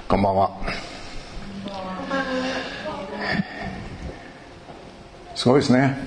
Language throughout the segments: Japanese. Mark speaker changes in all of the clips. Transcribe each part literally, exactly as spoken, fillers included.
Speaker 1: こんばんは。すごいですね。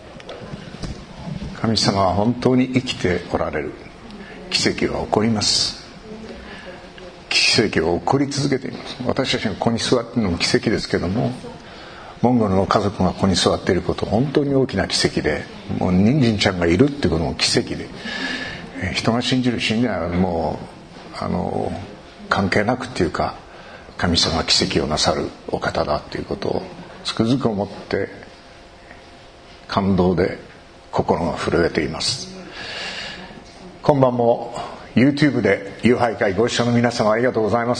Speaker 1: 神様は本当に生きておられる。奇跡は起こります。奇跡は起こり続けています。私たちがここに座っているのも奇跡ですけども、モンゴルの家族がここに座っていること本当に大きな奇跡で、もう人参ちゃんがいるっていうことも奇跡で、人が信じる信じないはもうあの関係なくっていうか、神様が奇跡をなさるお方だということをつくづく思って感動で心が震えています。今晩も YouTube で夕拝会ご一緒の皆様ありがとうございます。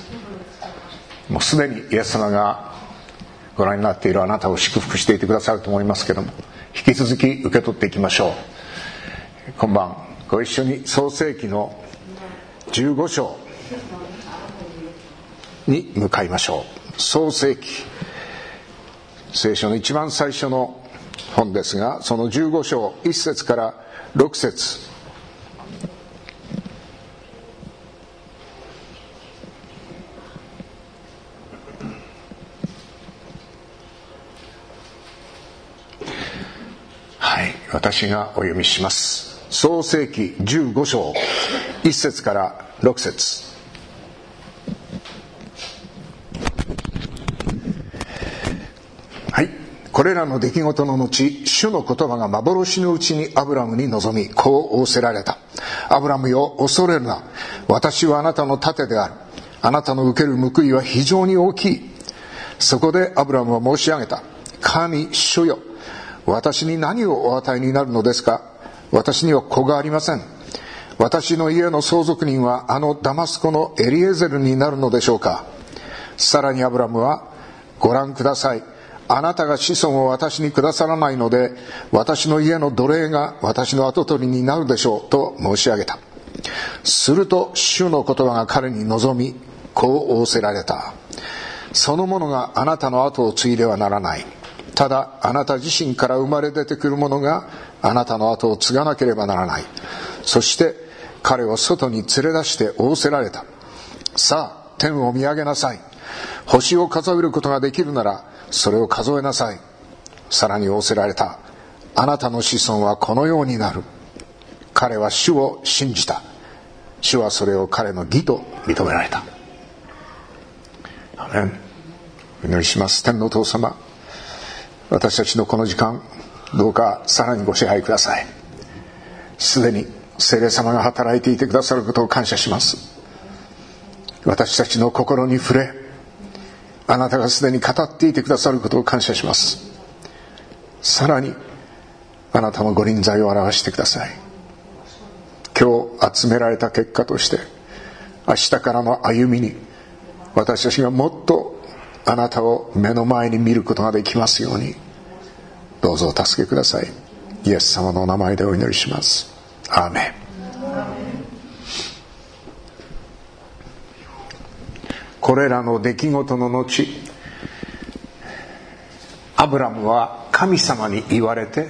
Speaker 1: もうすでにイエス様がご覧になっているあなたを祝福していてくださると思いますけども、引き続き受け取っていきましょう。今晩ご一緒に創世記のじゅうご章に向かいましょう。創世記、聖書の一番最初の本ですが、そのじゅうご章いっ節からろく節、はい、私がお読みします。創世記じゅうご章いっ節からろく節。はい、これらの出来事の後、主の言葉が幻のうちにアブラムに臨み、こう仰せられた。アブラムよ、恐れるな。私はあなたの盾である。あなたの受ける報いは非常に大きい。そこでアブラムは申し上げた。神主よ、私に何をお与えになるのですか。私には子がありません。私の家の相続人はあのダマスコのエリエゼルになるのでしょうか。さらにアブラムは、ご覧ください。あなたが子孫を私にくださらないので、私の家の奴隷が私の跡取りになるでしょうと申し上げた。すると主の言葉が彼に望み、こう仰せられた。その者があなたの後を継いではならない。ただあなた自身から生まれ出てくる者があなたの後を継がなければならない。そして彼を外に連れ出して仰せられた。さあ天を見上げなさい。星を数えることができるならそれを数えなさい。さらに仰せられた。あなたの子孫はこのようになる。彼は主を信じた。主はそれを彼の義と認められた。アメン。お祈りします。天のお父様、私たちのこの時間、どうかさらにご支配ください。すでに聖霊様が働いていてくださることを感謝します。私たちの心に触れ、あなたがすでに語っていてくださることを感謝します。さらにあなたのご臨在を表してください。今日集められた結果として、明日からの歩みに私たちがもっとあなたを目の前に見ることができますように、どうぞお助けください。イエス様のお名前でお祈りします。アーメン。これらの出来事の後、アブラムは神様に言われて、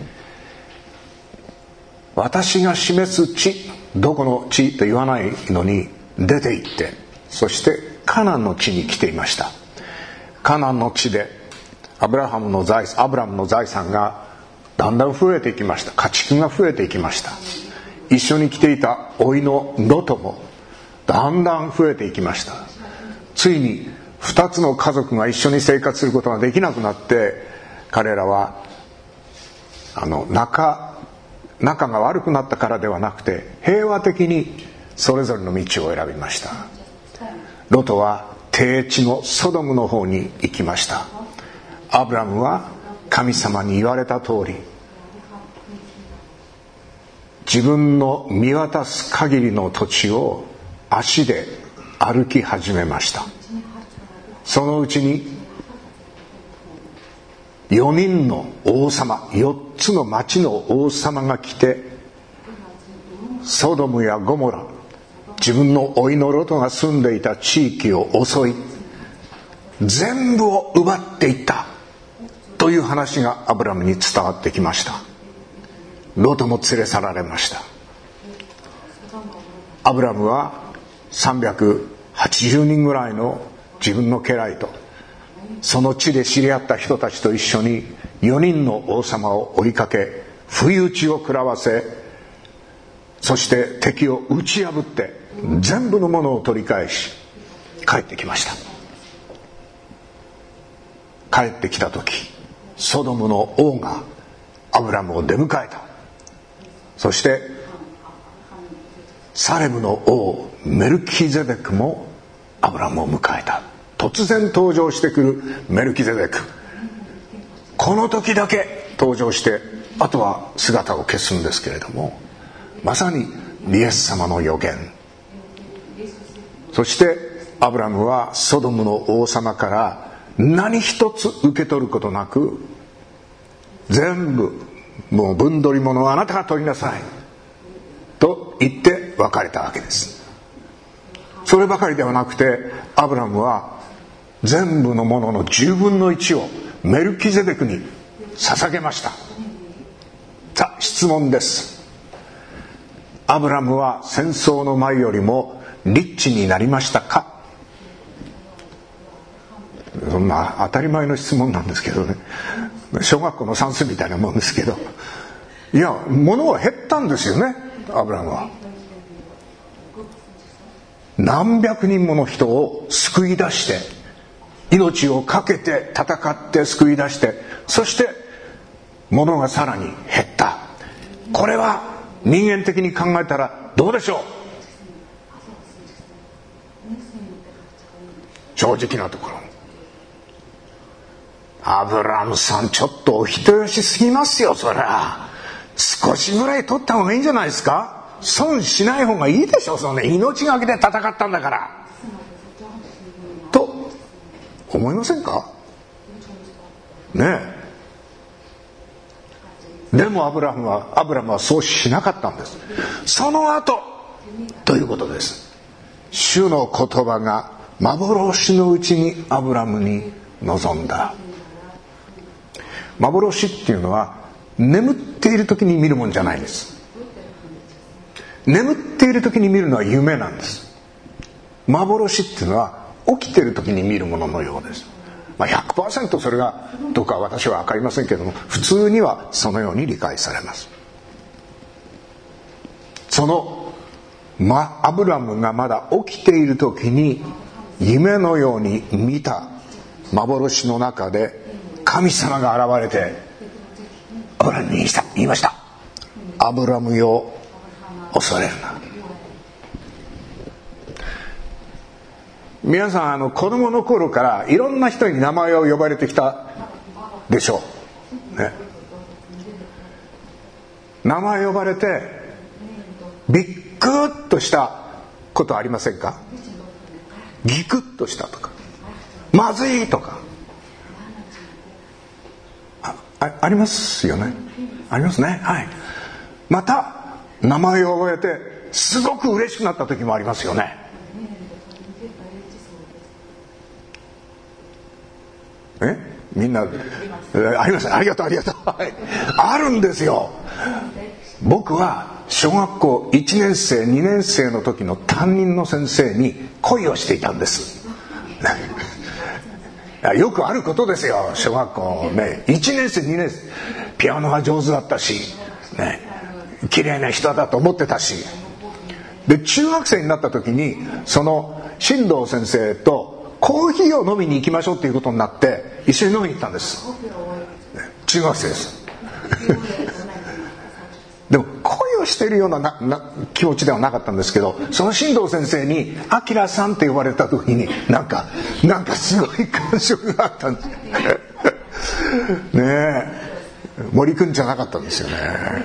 Speaker 1: 私が示す地、どこの地と言わないのに出て行って、そしてカナンの地に来ていました。カナンの地でアブラハムの財産、アブラムの財産がだんだん増えていきました。家畜が増えていきました。一緒に来ていた甥のロトもだんだん増えていきました。ついに二つの家族が一緒に生活することができなくなって、彼らはあの仲仲が悪くなったからではなくて、平和的にそれぞれの道を選びました。ロトは低地のソドムの方に行きました。アブラムは神様に言われた通り、自分の見渡す限りの土地を足で歩き始めました。そのうちによにんの王様、よっつの町の王様が来て、ソドムやゴモラ、自分の甥のロトが住んでいた地域を襲い、全部を奪っていったという話がアブラムに伝わってきました。ロトも連れ去られました。アブラムはさんびゃくはちじゅうにんぐらいの自分の家来とその地で知り合った人たちと一緒によにんの王様を追いかけ不意打ちを食らわせ、そして敵を打ち破って全部のものを取り返し帰ってきました。帰ってきた時、ソドムの王がアブラムを出迎えた。そしてサレムの王メルキゼデクもアブラムを迎えた。突然登場してくるメルキゼデク、この時だけ登場してあとは姿を消すんですけれども、まさにイエス様の予言。そしてアブラムはソドムの王様から何一つ受け取ることなく、全部もう分取り物をあなたが取りなさいと言って別れたわけです。そればかりではなくて、アブラムは全部のもののじゅうぶんのいちをメルキゼデクに捧げました。さあ質問です。アブラムは戦争の前よりもリッチになりましたか？まあ当たり前の質問なんですけどね、小学校の算数みたいなもんですけど、いや物は減ったんですよね。アブラムは何百人もの人を救い出して、命を懸けて戦って救い出して、そして物がさらに減った。これは人間的に考えたらどうでしょう。正直なところ、アブラムさんちょっとお人よしすぎますよ。そりゃ少しぐらい取った方がいいんじゃないですか。損しない方がいいでしょ。その、ね、命がけで戦ったんだからと思いませんかねえ。でもアブラムはアブラムはそうしなかったんです。その後ということです。主の言葉が幻のうちにアブラムに臨んだ。幻っていうのは眠っている時に見るもんじゃないです。眠っている時に見るのは夢なんです。幻っていうのは起きている時に見るもののようです。まあ、ひゃくパーセント それがどうか私は分かりませんけれども、普通にはそのように理解されます。その、ま、アブラムがまだ起きている時に夢のように見た幻の中で神様が現れてアブラムに言いました。アブラムよ、恐れるな。皆さん、あの子供の頃からいろんな人に名前を呼ばれてきたでしょう、ね、名前呼ばれてびっくっとしたことありませんか？ギクッとしたとか、まずいとか あ, あ, ありますよね。ありますね。はい。また名前を覚えてすごく嬉しくなった時もありますよね。えみんなあります。ありがとうありがとう、はい、あるんですよ。僕は小学校いちねん生にねん生の時の担任の先生に恋をしていたんですよくあることですよ。小学校ね、いちねん生にねん生、ピアノが上手だったしね、綺麗な人だと思ってたし、で中学生になった時にその進藤先生とコーヒーを飲みに行きましょうっていうことになって一緒に飲みに行ったんです。中学生ですでも恋をしているよう な, な, な気持ちではなかったんですけど、その進藤先生に「あきらさん」って呼ばれた時になんかなんかすごい感触があったんですねえ、森くんじゃなかったんですよね。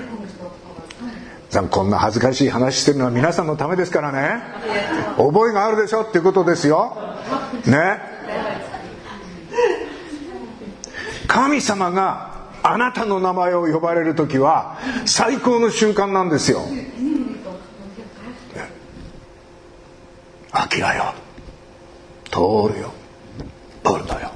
Speaker 1: こんな恥ずかしい話してるのは皆さんのためですからね。覚えがあるでしょっていうことですよね。神様があなたの名前を呼ばれるときは最高の瞬間なんですよ。アキラよ、通るよ、ポルトよ。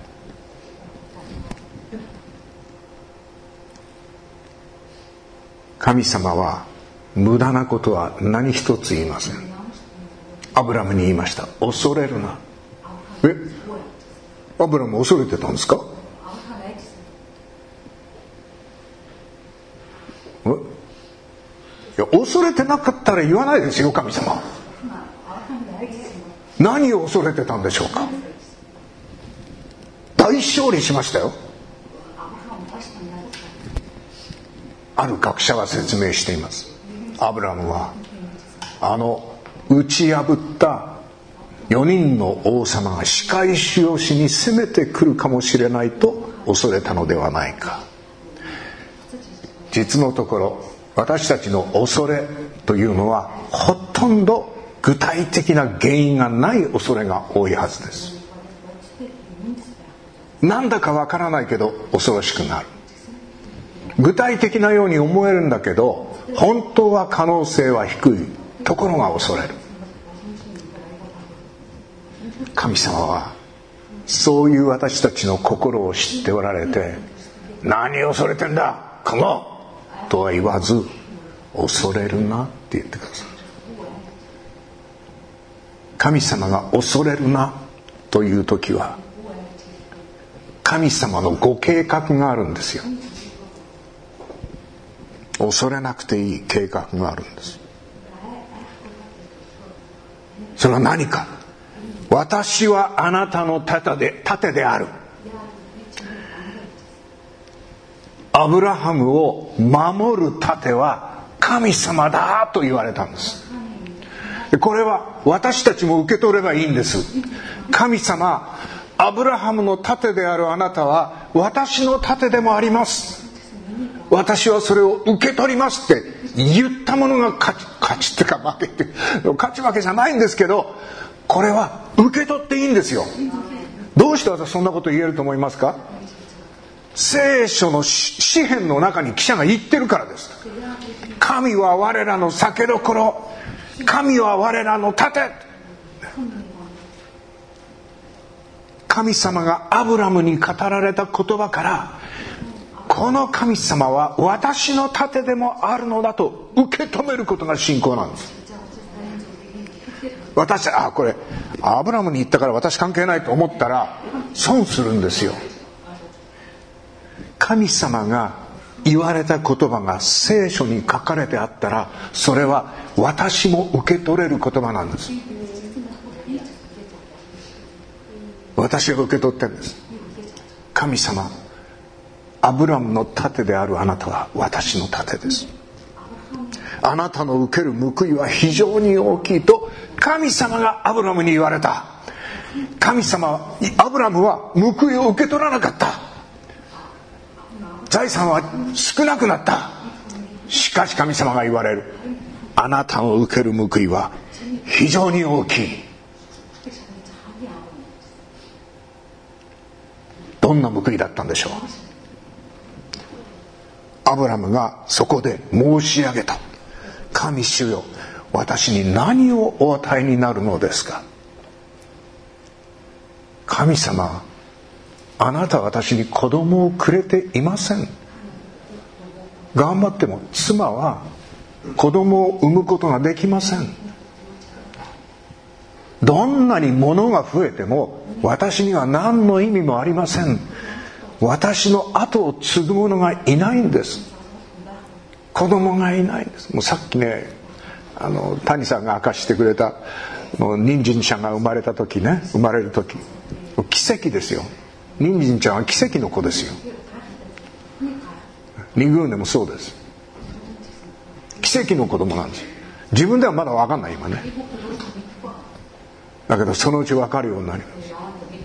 Speaker 1: 神様は無駄なことは何一つ言いません。 アブラムに言いました。恐れるな。え、アブラム恐れてたんですか？え、いや、恐れてなかったら言わないですよ、神様。何を恐れてたんでしょうか？大勝利しましたよ。ある学者は説明しています。アブラムはあの打ち破ったよにんの王様が仕返しをしに攻めてくるかもしれないと恐れたのではないか。実のところ私たちの恐れというのはほとんど具体的な原因がない恐れが多いはずです。なんだかわからないけど恐ろしくなる。具体的なように思えるんだけど本当は可能性は低いところが恐れる。神様はそういう私たちの心を知っておられて、何を恐れてんだこのとは言わず、恐れるなって言ってください。神様が恐れるなという時は神様のご計画があるんですよ。恐れなくていい計画があるんです。それは何か。私はあなたの盾で、盾である。アブラハムを守る盾は神様だと言われたんです。これは私たちも受け取ればいいんです。神様、アブラハムの盾であるあなたは私の盾でもあります。私はそれを受け取りますって言ったものが勝ち、勝ちってか負けって勝ち負けじゃないんですけど、これは受け取っていいんですよ。どうして私そんなこと言えると思いますか？聖書の詩篇の中に記者が言ってるからです。神は我らの酒どころ、神は我らの盾。神様がアブラムに語られた言葉から、この神様は私の盾でもあるのだと受け止めることが信仰なんです。私、あ、これアブラムに言ったから私関係ないと思ったら損するんですよ。神様が言われた言葉が聖書に書かれてあったら、それは私も受け取れる言葉なんです。私が受け取ってるんです。神様、アブラムの盾であるあなたは私の盾です。あなたの受ける報いは非常に大きいと神様がアブラムに言われた。神様、アブラムは報いを受け取らなかった。財産は少なくなった。しかし神様が言われる。あなたの受ける報いは非常に大きい。どんな報いだったんでしょう。アブラムがそこで申し上げた。神主よ、私に何をお与えになるのですか。神様、あなたは私に子供をくれていません。頑張っても妻は子供を産むことができません。どんなに物が増えても私には何の意味もありません。私の後を継ぐ者がいないんです。子供がいないんです。もうさっきね、あの谷さんが明かしてくれた人参ちゃんが生まれた時ね、生まれる時奇跡ですよ。人参ちゃんは奇跡の子ですよ。二軍でもそうです。奇跡の子供なんです。自分ではまだ分かんない今ね。だけどそのうち分かるようになります。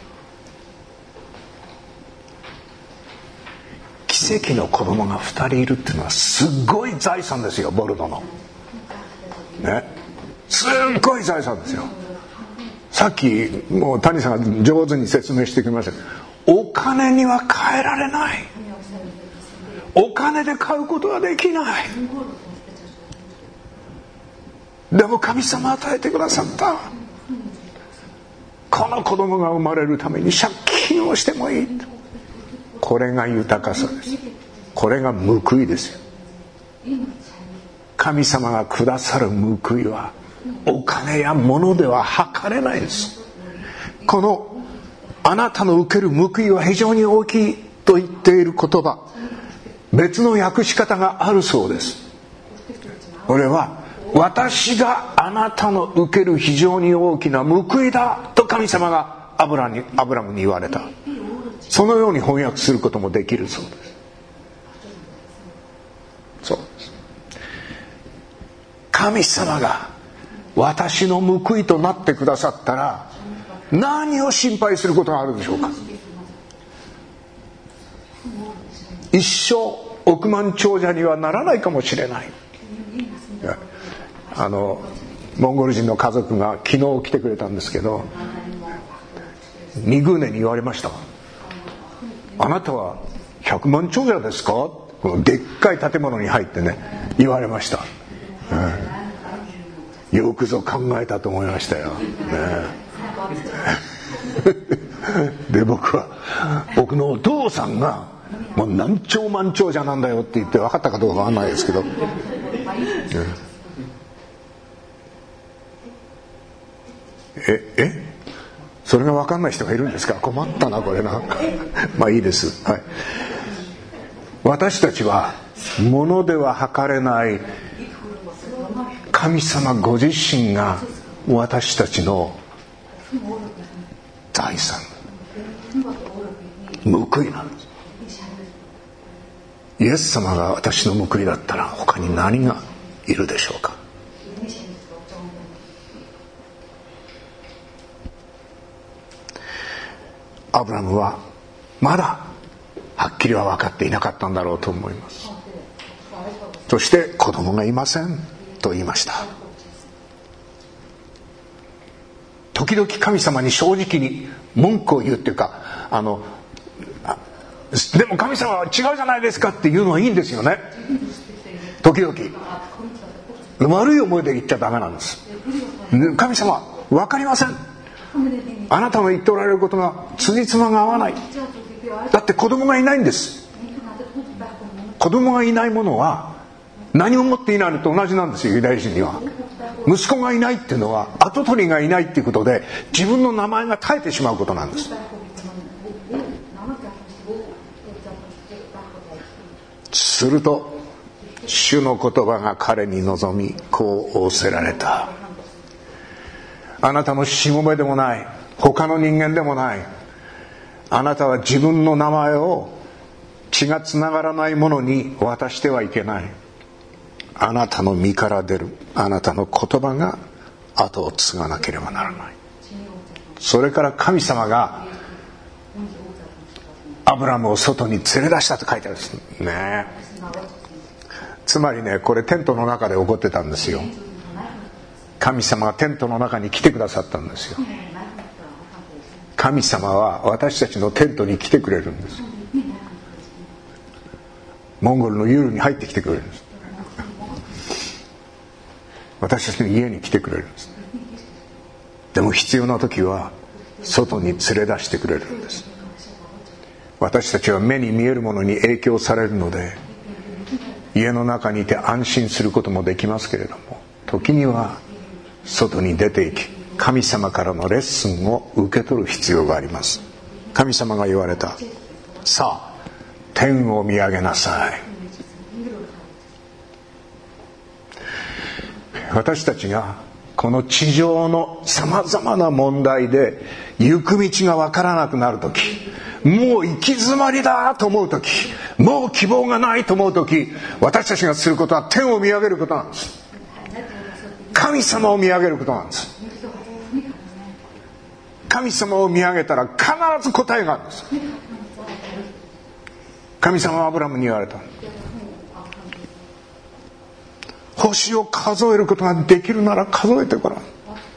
Speaker 1: 奇跡の子供がふたりいるっていうのはすごい財産ですよ。ボルドのね、すっごい財産ですよ。さっきもう谷さんが上手に説明してきました。お金には変えられない。お金で買うことはできない。でも神様与えてくださった。この子供が生まれるために借金をしてもいい。これが豊かさです。これが報いですよ。神様がくださる報いはお金や物では測れないです。このあなたの受ける報いは非常に大きいと言っている言葉、別の訳し方があるそうです。これは私があなたの受ける非常に大きな報いだと神様がアブラに、アブラムに言われた。そのように翻訳することもできるそうです。そうです。神様が私の報いとなってくださったら何を心配することがあるでしょうか。一生億万長者にはならないかもしれない。あのモンゴル人の家族が昨日来てくれたんですけど、ニグーネに言われました。あなたはひゃくまん長者ですか。このでっかい建物に入ってね言われました、うん、よくぞ考えたと思いましたよ、ね、で僕は僕のお父さんがもう何兆万長者なんだよって言って分かったかどうかわかんないですけど、うん、ええそれが分かんない人がいるんですか。困ったなこれなまあいいです、はい、私たちは物では測れない神様ご自身が私たちの財産、報いなんです。イエス様が私の報いだったら他に何がいるでしょうか。アブラムはまだはっきりは分かっていなかったんだろうと思います。そして子供がいませんと言いました。時々神様に正直に文句を言うっていうか、あのでも神様は違うじゃないですかっていうのはいいんですよね。時々悪い思いで言っちゃダメなんです。神様分かりません、あなたの言っておられることが辻褄が合わない。だって子供がいないんです。子供がいないものは何も持っていないのと同じなんですよ。ユダヤ人には息子がいないっていうのは跡取りがいないっていうことで自分の名前が絶えてしまうことなんです。すると主の言葉が彼に望みこう仰せられた。あなたのしもべでもない他の人間でもない、あなたは自分の名前を血がつながらないものに渡してはいけない。あなたの身から出るあなたの言葉が後を継がなければならない。それから神様がアブラムを外に連れ出したと書いてあるんですね。つまりね、これテントの中で起こってたんですよ。神様がテントの中に来てくださったんですよ。神様は私たちのテントに来てくれるんです。モンゴルのユールに入ってきてくれるんです。私たちの家に来てくれるんです。でも必要な時は外に連れ出してくれるんです。私たちは目に見えるものに影響されるので家の中にいて安心することもできますけれども、時には外に出ていき神様からのレッスンを受け取る必要があります。神様が言われた。さあ天を見上げなさい。私たちがこの地上のさまざまな問題で行く道がわからなくなるとき、もう行き詰まりだと思うとき、もう希望がないと思うとき、私たちがすることは天を見上げることなんです。神様を見上げることなんです。神様を見上げたら必ず答えがあるんです。神様はアブラムに言われた。星を数えることができるなら数えてごらん。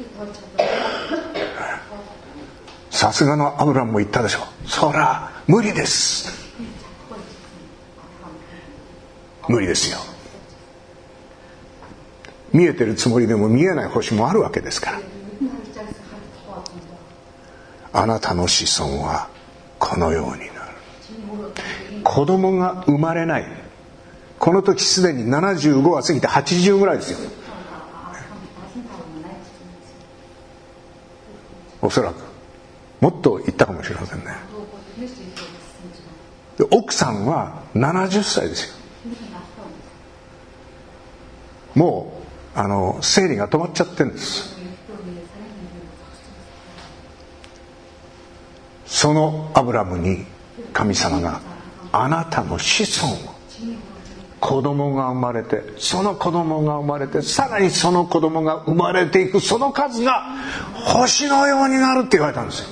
Speaker 1: さすがのアブラムも言ったでしょ。そら無理です。無理ですよ。見えてるつもりでも見えない星もあるわけですから。あなたの子孫はこのようになる。子供が生まれない。この時すでにななじゅうごは過ぎてはちじゅうぐらいですよ。 おそらくもっと言ったかもしれませんね。で奥さんはななじゅっさいですよ。もうあの生理が止まっちゃってるんです。そのアブラムに神様があなたの子孫を、子供が生まれて、その子供が生まれて、さらにその子供が生まれていく、その数が星のようになるって言われたんですよ。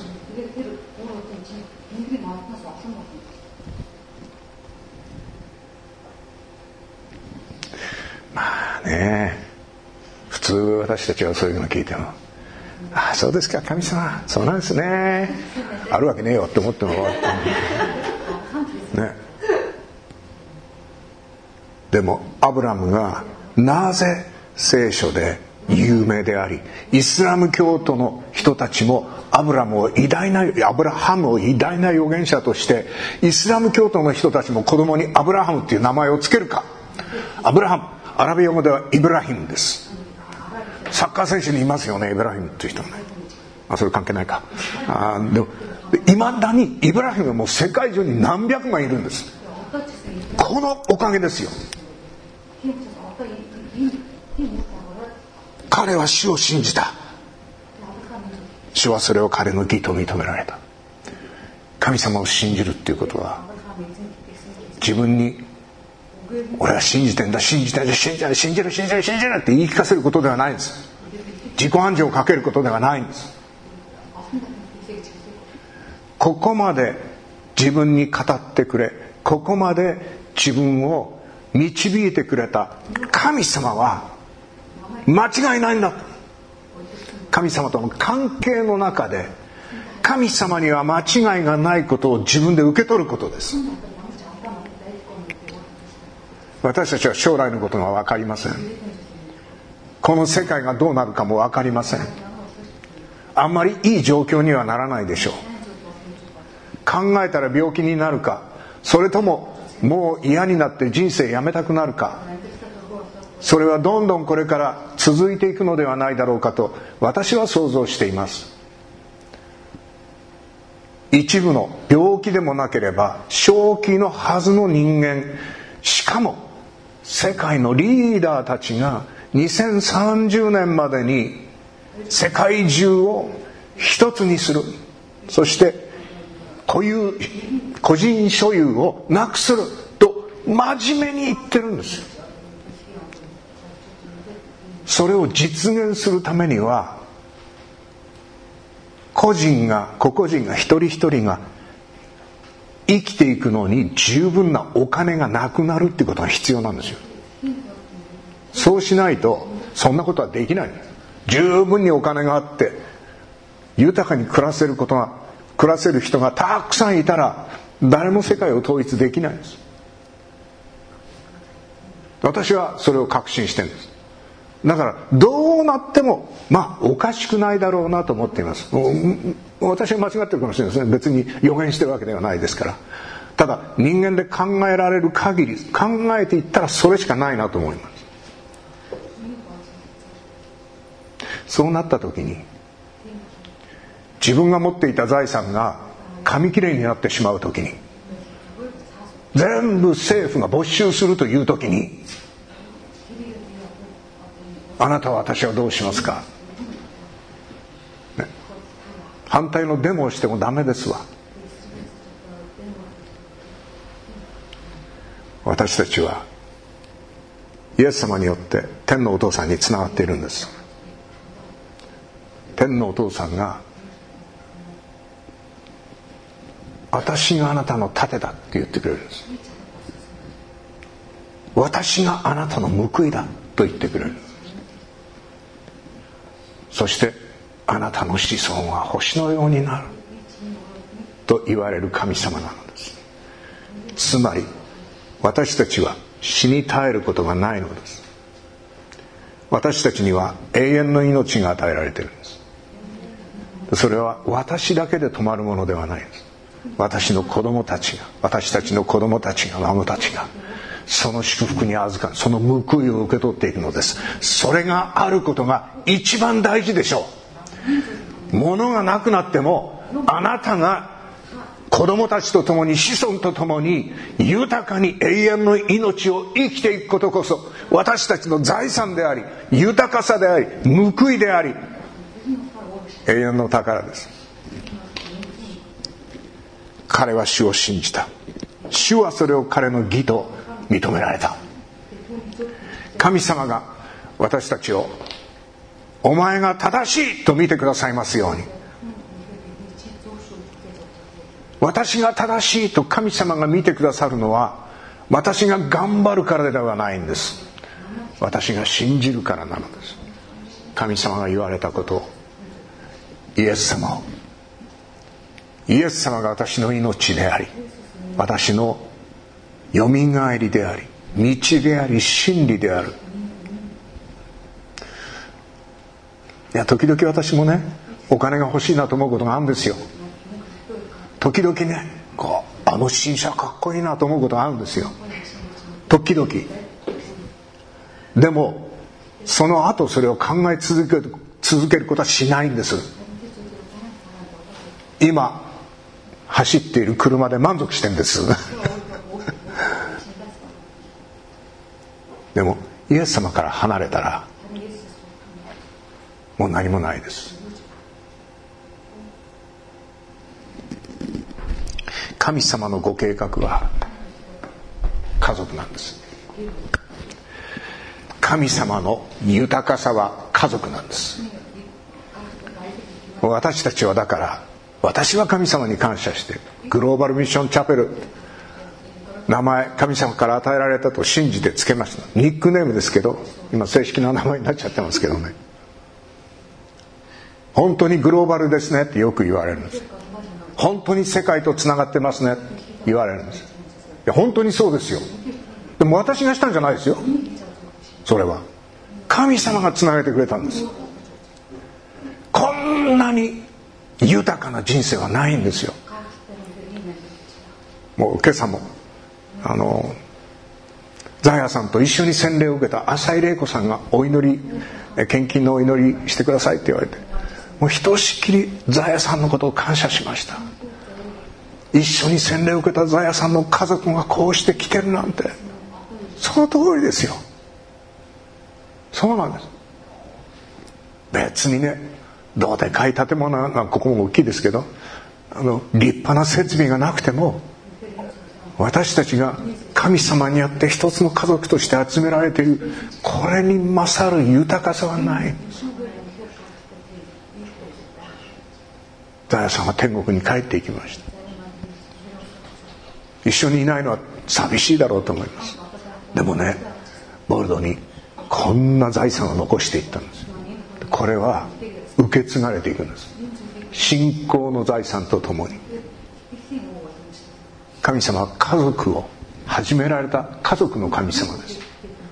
Speaker 1: まあね、普通私たちはそういうのを聞いても、ああそうですか神様、そうなんですね、あるわけねえよって思っても終わったね。でもアブラムがなぜ聖書で有名であり、イスラム教徒の人たちもアブラムを偉大なアブラハムを偉大な預言者として、イスラム教徒の人たちも子供にアブラハムっていう名前をつけるか。アブラハム、アラビア語ではイブラヒムです。サッカー選手にいますよね、イブラヒムっていう人ね。あ、それ関係ないか。あでもいまだにイブラヒムはもう世界中に何百万いるんです。このおかげですよ。彼は主を信じた。主はそれを彼の義と認められた。神様を信じるっていうことは、自分に俺は信じてんだ信じてんだ信じる信じる信じる信じるって言い聞かせることではないんです。自己暗示をかけることではないんです。ここまで自分に語ってくれ、ここまで自分を導いてくれた神様は間違いないんだ。神様との関係の中で神様には間違いがないことを自分で受け取ることです。私たちは将来のことが分かりません。この世界がどうなるかも分かりません。あんまりいい状況にはならないでしょう。考えたら病気になるか、それとももう嫌になって人生やめたくなるか、それはどんどんこれから続いていくのではないだろうかと私は想像しています。一部の病気でもなければ正気のはずの人間、しかも世界のリーダーたちがにせんさんじゅうねんまでに世界中を一つにする、そして固有個人所有をなくすると真面目に言ってるんですよ。それを実現するためには、個人が個々人が一人一人が生きていくのに十分なお金がなくなるっていうことが必要なんですよ。そうしないとそんなことはできない。十分にお金があって豊かに暮らせることが暮らせる人がたくさんいたら誰も世界を統一できないんです。私はそれを確信してるんです。だからどうなってもまあおかしくないだろうなと思っています。私は間違ってるかもしれないですね。別に予言してるわけではないですから。ただ人間で考えられる限り考えていったらそれしかないなと思います。そうなった時に自分が持っていた財産が紙切れになってしまう時に、全部政府が没収するという時に、あなたは私はどうしますか、ね、反対のデモをしてもダメですわ。私たちはイエス様によって天のお父さんにつながっているんです。天のお父さんが私があなたの盾だって言ってくれるんです。私があなたの報いだと言ってくれる。そしてあなたの子孫は星のようになると言われる神様なのです。つまり私たちは死に絶えることがないのです。私たちには永遠の命が与えられているんです。それは私だけで止まるものではないです。私の子供たちが私たちの子供たちが孫たちがその祝福に預かる、その報いを受け取っていくのです。それがあることが一番大事でしょう。 物がなくなってもあなたが子供たちと共に子孫と共に豊かに永遠の命を生きていくことこそ私たちの財産であり、豊かさであり、報いであり、永遠の宝です。彼は主を信じた。主はそれを彼の義と認められた。神様が私たちをお前が正しいと見てくださいますように。私が正しいと神様が見てくださるのは私が頑張るからではないんです。私が信じるからなのです。神様が言われたことを、イエス様をイエス様が私の命であり、私のよみがえりであり、道であり、真理である。いや、時々私もね、お金が欲しいなと思うことがあるんですよ。時々ね、こうあの新車かっこいいなと思うことがあるんですよ。時々。でもその後それを考え続ける、続けることはしないんです。今走っている車で満足してるんですでもイエス様から離れたらもう何もないです。神様のご計画は家族なんです。神様の豊かさは家族なんです。私たちはだから、私は神様に感謝してグローバルミッションチャペル、名前神様から与えられたと信じてつけました。ニックネームですけど、今正式な名前になっちゃってますけどね。本当にグローバルですねってよく言われるんです。本当に世界とつながってますねって言われるんです。いや本当にそうですよ。でも私がしたんじゃないですよ。それは神様がつなげてくれたんです。こんなに豊かな人生はないんですよ。もう今朝もあのザヤさんと一緒に洗礼を受けた浅井玲子さんがお祈り、献金のお祈りしてくださいって言われて、もうひとしきりザヤさんのことを感謝しました。一緒に洗礼を受けたザヤさんの家族がこうして来てるなんて、その通りですよ。そうなんです。別にね、どうでかい建物がここも大きいですけど、あの立派な設備がなくても、私たちが神様によって一つの家族として集められている、これに勝る豊かさはない。ザヤさんは天国に帰っていきました。一緒にいないのは寂しいだろうと思います。でもね、ボルドにこんな財産を残していったんです。これは受け継がれていくんです。信仰の財産とともに。神様は家族を始められた家族の神様です。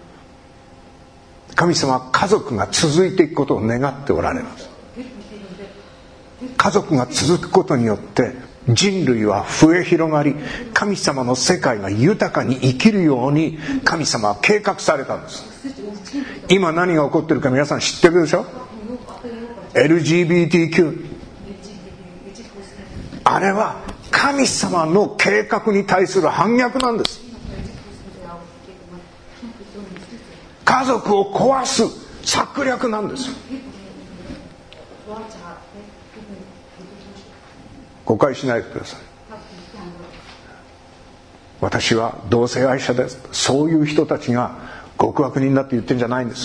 Speaker 1: 神様は家族が続いていくことを願っておられます。家族が続くことによって人類は増え広がり、神様の世界が豊かに生きるように神様は計画されたんです。今何が起こってるか皆さん知ってるでしょ。 エルジービーティーキュー、 あれは神様の計画に対する反逆なんです。家族を壊す策略なんです。誤解しないでください。私は同性愛者です、そういう人たちが極悪人だって言ってるんじゃないんです。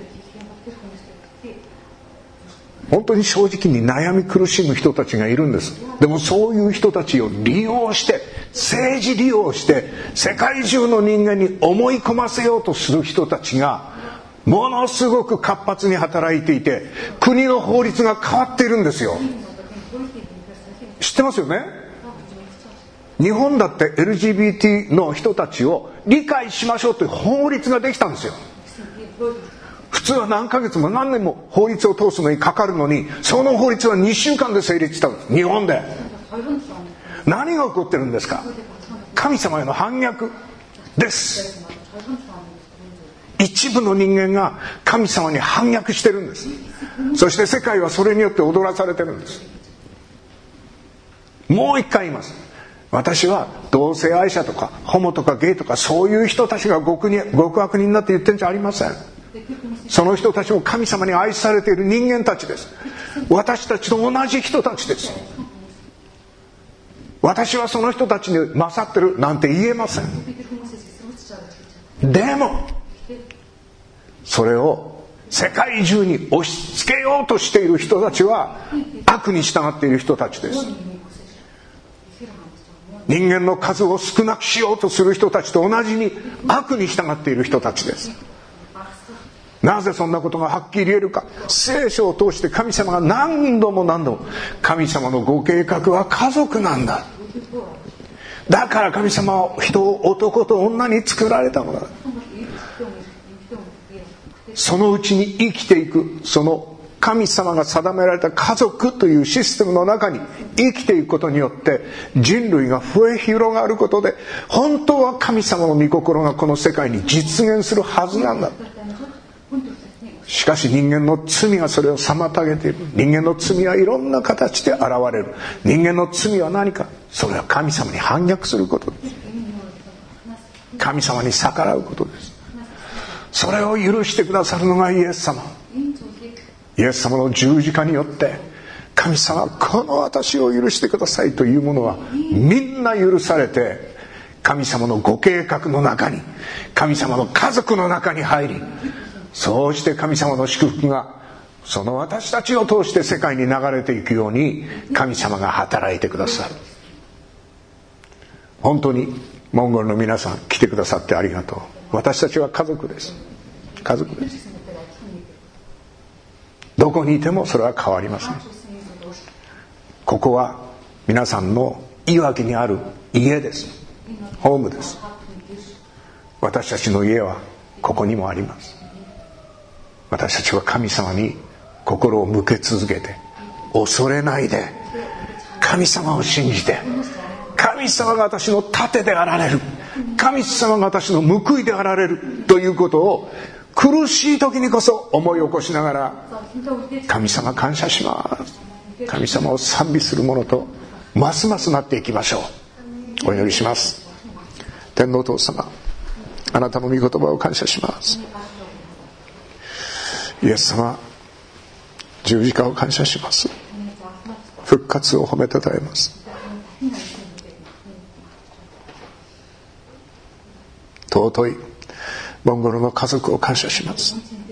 Speaker 1: 本当に正直に悩み苦しむ人たちがいるんです。でもそういう人たちを利用して、政治利用して世界中の人間に思い込ませようとする人たちがものすごく活発に働いていて、国の法律が変わっているんですよ。知ってますよね。日本だって エルジービーティー の人たちを理解しましょうという法律ができたんですよ。普通は何ヶ月も何年も法律を通すのにかかるのに、その法律はにしゅうかんで成立したんです。日本で何が起こってるんですか。神様への反逆です。 一部の人間が神様に反逆してるんです。そして世界はそれによって踊らされてるんです。もう一回言います。私は同性愛者とかホモとかゲイとかそういう人たちが極に極悪人になって言ってるんじゃありません。その人たちも神様に愛されている人間たちです。私たちと同じ人たちです。私はその人たちに勝ってるなんて言えません。でもそれを世界中に押し付けようとしている人たちは悪に従っている人たちです。人間の数を少なくしようとする人たちと同じに悪に従っている人たちです。なぜそんなことがはっきり言えるか。聖書を通して神様が何度も何度も神様のご計画は家族なんだ。だから神様は人を男と女に作られたのだ。そのうちに生きていく、その神様が定められた家族というシステムの中に生きていくことによって人類が増え広がることで、本当は神様の御心がこの世界に実現するはずなんだ。しかし人間の罪がそれを妨げている。人間の罪はいろんな形で現れる。人間の罪は何か。それは神様に反逆することです。神様に逆らうことです。それを許してくださるのがイエス様。イエス様の十字架によって神様、この私を許してくださいというものはみんな許されて、神様のご計画の中に、神様の家族の中に入り、そうして神様の祝福がその私たちを通して世界に流れていくように神様が働いてくださる。本当にモンゴルの皆さん、来てくださってありがとう。私たちは家族です。家族です。どこにいてもそれは変わりません。ここは皆さんのいわきにある家です。ホームです。私たちの家はここにもあります。私たちは神様に心を向け続けて、恐れないで神様を信じて、神様が私の盾であられる、神様が私の報いであられるということを苦しい時にこそ思い起こしながら、神様感謝します、神様を賛美するものとますますなっていきましょう。お祈りします。天皇父様、あなたの御言葉を感謝します。イエス様、十字架を感謝します。復活を褒めたたえます。尊いモンゴルの家族を感謝します。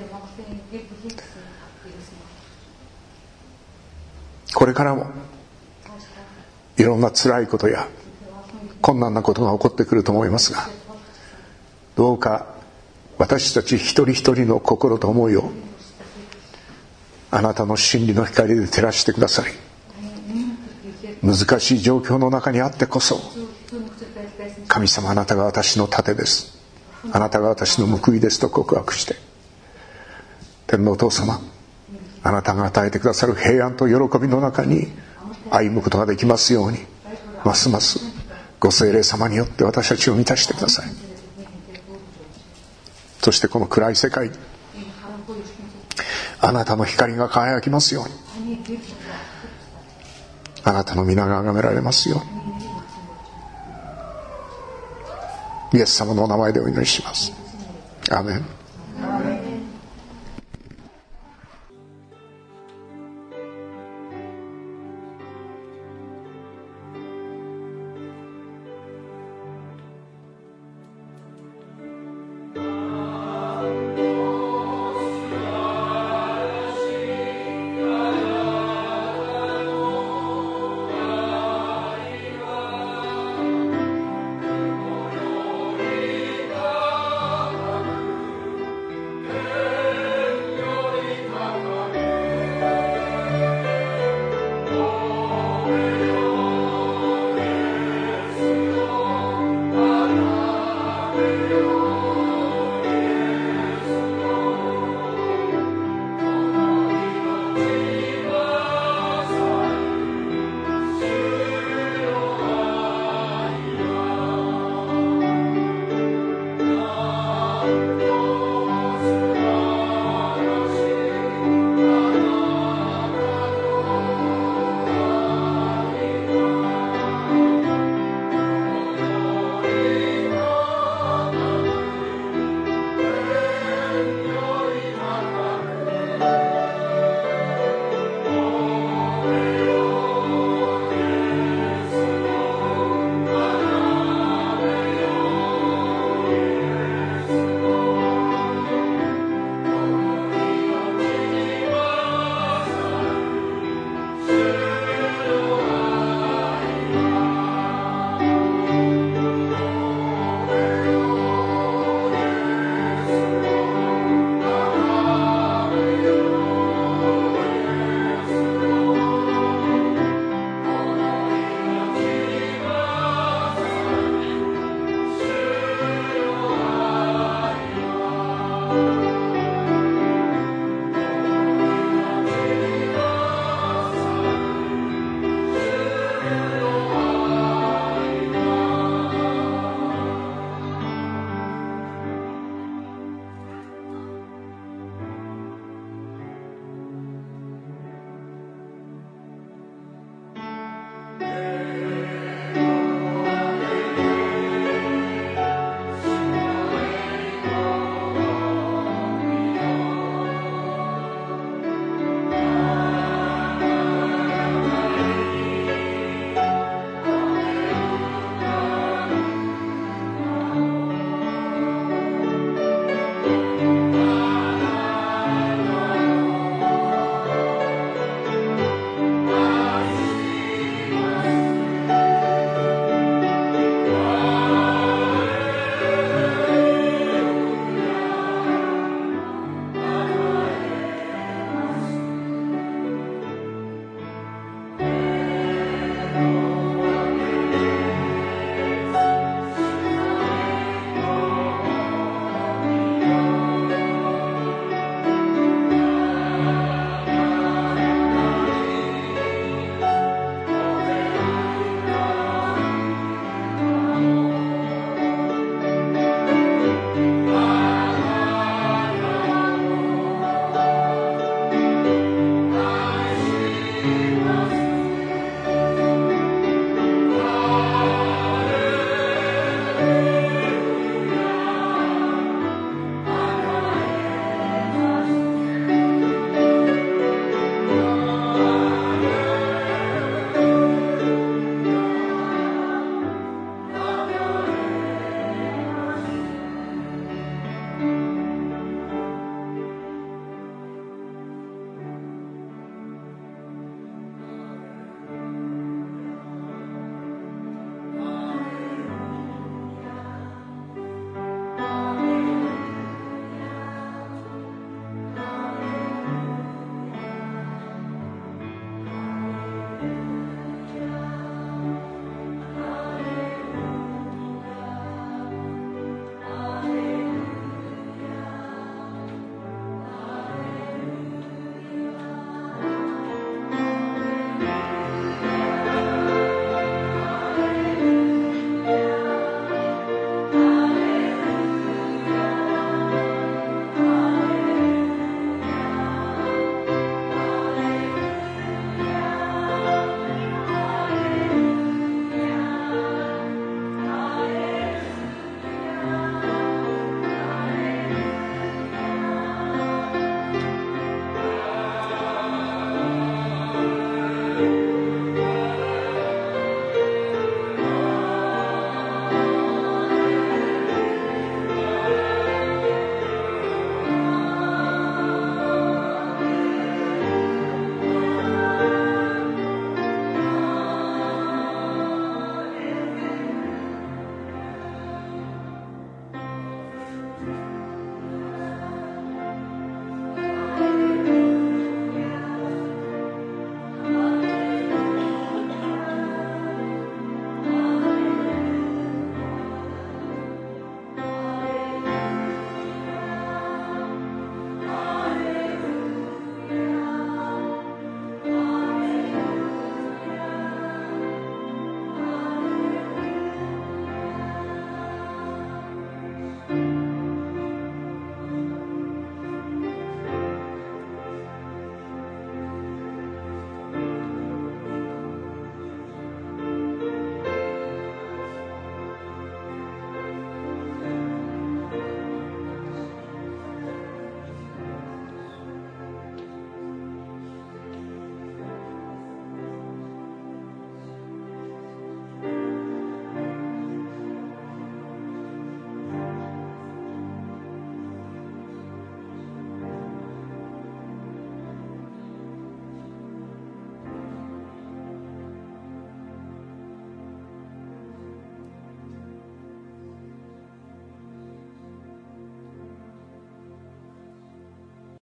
Speaker 1: これからもいろんな辛いことや困難なことが起こってくると思いますが、どうか私たち一人一人の心と思いをあなたの真理の光で照らしてください。難しい状況の中にあってこそ、神様、あなたが私の盾です、あなたが私の報いですと告白して、天皇お父様、あなたが与えてくださる平安と喜びの中に歩むことができますように、ますますご聖霊様によって私たちを満たしてください。そしてこの暗い世界、あなたの光が輝きますように、あなたの皆が崇められますように、イエス様のお名前でお祈りします。アーメン。